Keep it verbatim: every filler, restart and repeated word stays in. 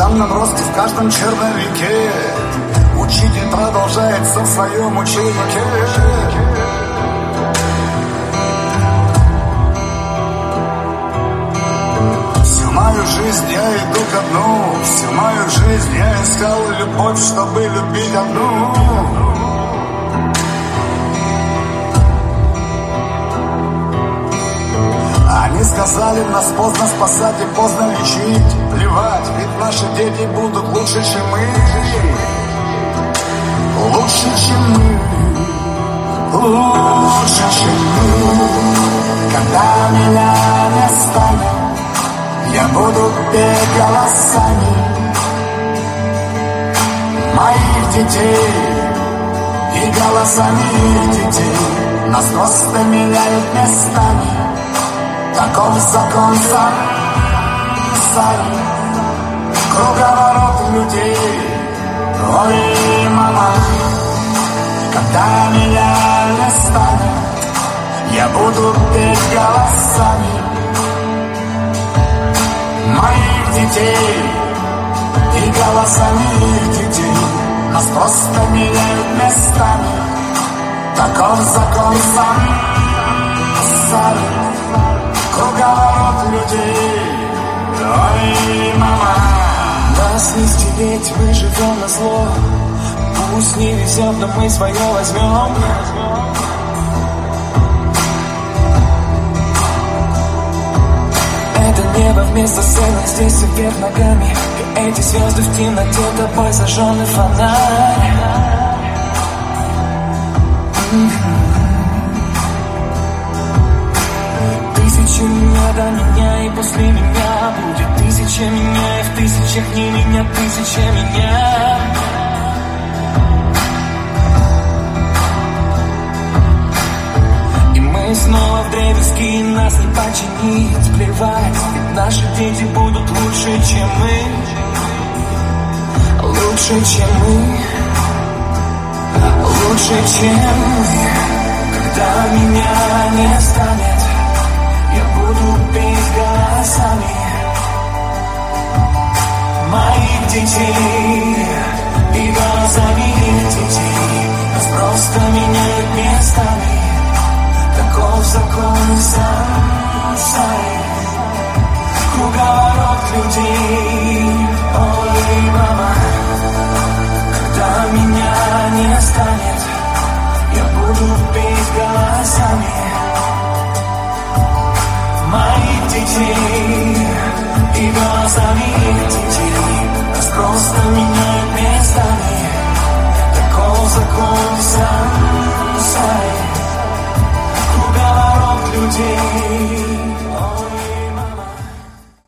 данном росте в каждом черновике учитель продолжается в своем ученике. Всю мою жизнь я иду ко дну, всю мою жизнь я искал любовь, чтобы любить одну. Они сказали, нас поздно спасать и поздно лечить. Плевать, ведь наши дети будут лучше, чем мы. Лучше, чем мы. Лучше, чем мы. Когда меня не станет, я буду петь голосами моих детей и голосами их детей. Нас просто меняют местами. Таков закон сансары, круговорот людей. Ой, мама, когда меня не станет, я буду петь голосами моих детей и голосами их детей. Нас просто меняют местами. Таков закон сансары, круговорот людей. Ой, мама, нас не стереть, мы живем на зло. Пусть не везет, но мы свое возьмем. Это небо вместо сцены, здесь все вверх ногами. И эти звезды в темноте, тобой зажженный фонарь. Тысяча меня до меня, и после меня будет тысяча меня, и в тысячах не меня, тысяча меня. И мы снова вдребезги, и нас не починить. Плевать, ведь наши дети будут лучше, чем мы. Лучше, чем мы. Лучше, чем мы. Когда меня не станет, я буду петь голосами моих детей и голосами их детей. Нас просто меняют местами. Таков закон сансары, круговорот людей. Ой, мама, когда меня не станет, я буду петь голосами моих детей